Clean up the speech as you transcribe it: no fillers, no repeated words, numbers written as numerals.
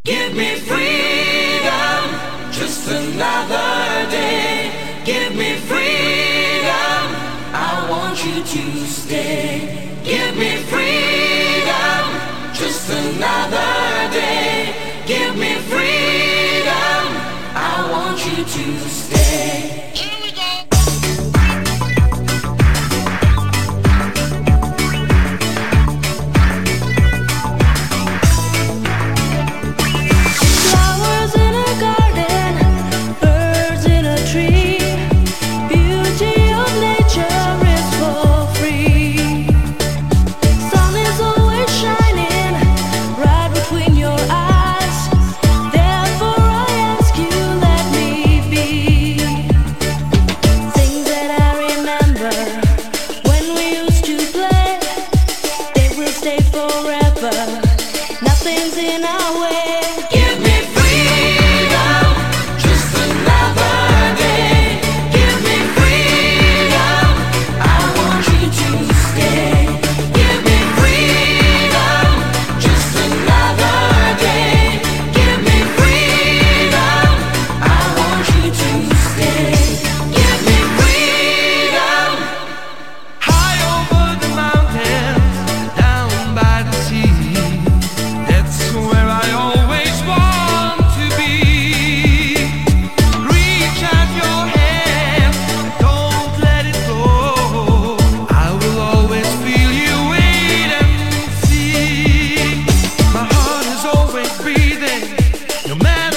Give me freedom, just another day. Give me freedom, I want you to stay. Give me freedom, just another day. Give me freedom, I want you to stay. No matter